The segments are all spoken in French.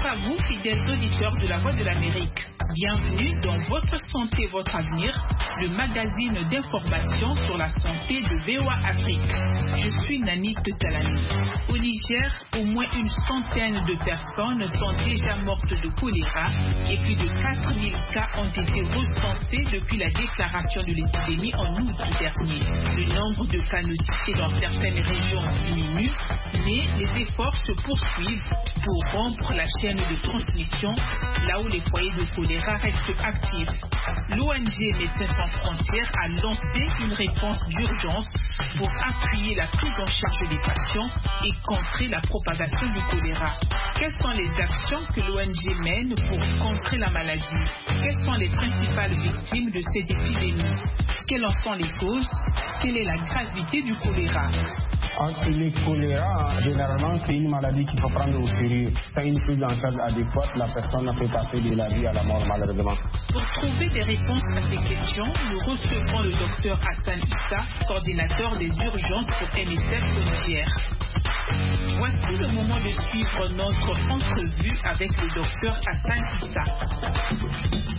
Bonjour à vous, fidèles auditeurs de la Voix de l'Amérique. Bienvenue dans Votre Santé, Votre Avenir, le magazine d'information sur la santé de VOA Afrique. Je suis Nani Tetalani. Au Niger, au moins une centaine de personnes sont déjà mortes de choléra et plus de 4000 cas ont été recensés depuis la déclaration de l'épidémie en août dernier. Le nombre de cas notifiés dans certaines régions diminue, mais les efforts se poursuivent pour rompre la chaîne de transmission là où les foyers de choléra restent actifs. L'ONG Médecins sans frontières a lancé une réponse d'urgence pour appuyer la prise en charge des patients et contrer la propagation du choléra. Quelles sont les actions que l'ONG mène pour contrer la maladie? Quelles sont les principales victimes de cette épidémie? Quelles en sont les causes? Quelle est la gravité du choléra? Le choléra, généralement, c'est une maladie qu'il faut prendre au sérieux. Sans une prise en charge adéquate, la personne peut passer de la vie à la mort, malheureusement. Pour trouver des réponses à ces questions, nous recevons le docteur Hassan Issa, coordinateur des urgences pour MSF au Niger. Voici le moment de suivre notre entrevue avec le docteur Hassan Issa.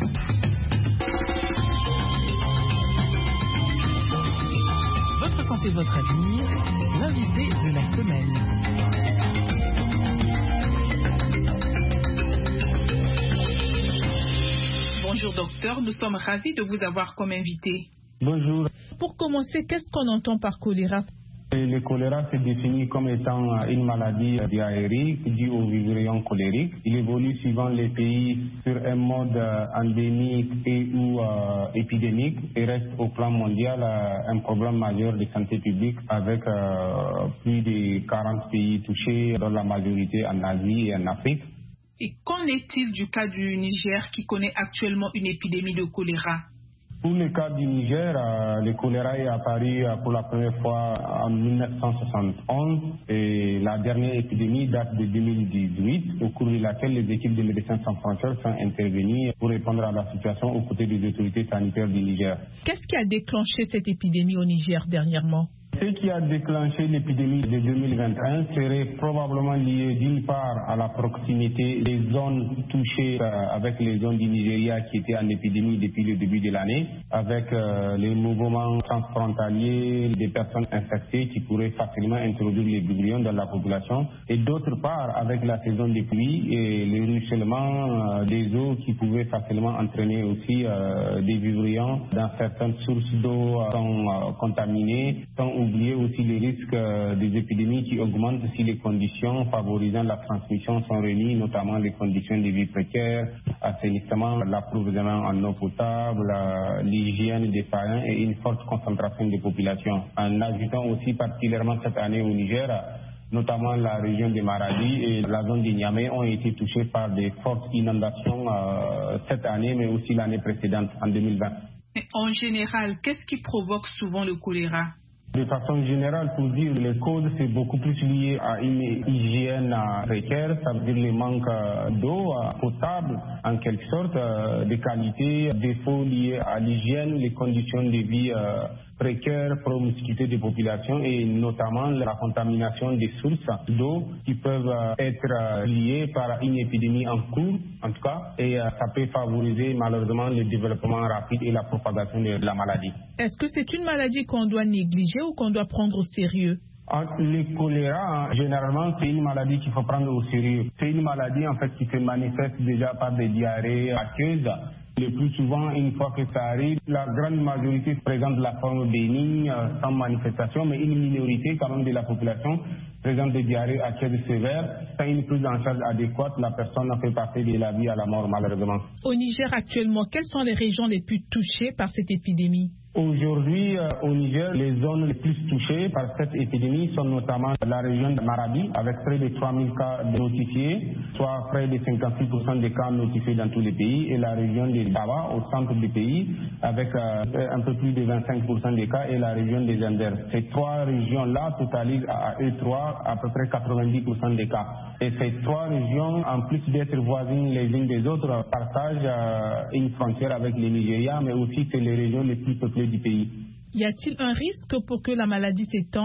Votre santé, votre avenir, l'invité de la semaine. Bonjour docteur, nous sommes ravis de vous avoir comme invité. Bonjour. Pour commencer, qu'est-ce qu'on entend par choléra? Le choléra se définit comme étant une maladie diarrhéique due au vibrio cholérique. Il évolue suivant les pays sur un mode endémique et ou épidémique et reste au plan mondial un problème majeur de santé publique avec plus de 40 pays touchés, dont la majorité en Asie et en Afrique. Et qu'en est-il du cas du Niger qui connaît actuellement une épidémie de choléra? Pour le cas du Niger, le choléra est apparu pour la première fois en 1971 et la dernière épidémie date de 2018, au cours de laquelle les équipes de Médecins sans frontières sont intervenues pour répondre à la situation aux côtés des autorités sanitaires du Niger. Qu'est-ce qui a déclenché cette épidémie au Niger dernièrement? Ce qui a déclenché l'épidémie de 2021 serait probablement lié d'une part à la proximité des zones touchées avec les zones du Nigeria qui étaient en épidémie depuis le début de l'année, avec les mouvements transfrontaliers des personnes infectées qui pourraient facilement introduire les vibrions dans la population, et d'autre part avec la saison des pluies et le ruissellement des eaux qui pouvaient facilement entraîner aussi des vibrions dans certaines sources d'eau contaminées, sans oublier aussi les risques des épidémies qui augmentent si les conditions favorisant la transmission sont réunies, notamment les conditions de vie précaires, assainissement, l'approvisionnement en eau potable, l'hygiène des païens et une forte concentration des populations. En ajoutant aussi particulièrement cette année au Niger, notamment la région de Maradi et la zone de Niamey ont été touchées par des fortes inondations cette année, mais aussi l'année précédente, en 2020. En général, qu'est-ce qui provoque souvent le choléra? De façon générale, pour dire les causes, c'est beaucoup plus lié à une hygiène précaire, ça veut dire le manque d'eau potable, en quelque sorte, de qualité, défauts liés à l'hygiène, les conditions de vie précaires, promiscuité des populations et notamment la contamination des sources d'eau qui peuvent être liées par une épidémie en cours, en tout cas, et ça peut favoriser malheureusement le développement rapide et la propagation de la maladie. Est-ce que c'est une maladie qu'on doit négliger ou qu'on doit prendre au sérieux? Le choléra, généralement, c'est une maladie qu'il faut prendre au sérieux. C'est une maladie, en fait, qui se manifeste déjà par des diarrhées aqueuses. Le plus souvent, une fois que ça arrive, la grande majorité présente la forme bénigne, sans manifestation, mais une minorité quand même de la population présente des diarrhées aqueuses sévères. Sans une prise en charge adéquate, la personne peut passer de la vie à la mort, malheureusement. Au Niger actuellement, quelles sont les régions les plus touchées par cette épidémie? Aujourd'hui, au Niger, les zones les plus touchées par cette épidémie sont notamment la région de Maradi, avec près de 3000 cas notifiés, soit près de 56% des cas notifiés dans tous les pays, et la région de Dawa, au centre du pays, avec un peu plus de 25% des cas, et la région des Anders. Ces trois régions-là totalisent à eux trois à peu près 90% des cas. Et ces trois régions, en plus d'être voisines les unes des autres, partagent une frontière avec le Nigeria, mais aussi c'est les régions les plus peuplées du pays. Y a-t-il un risque pour que la maladie s'étende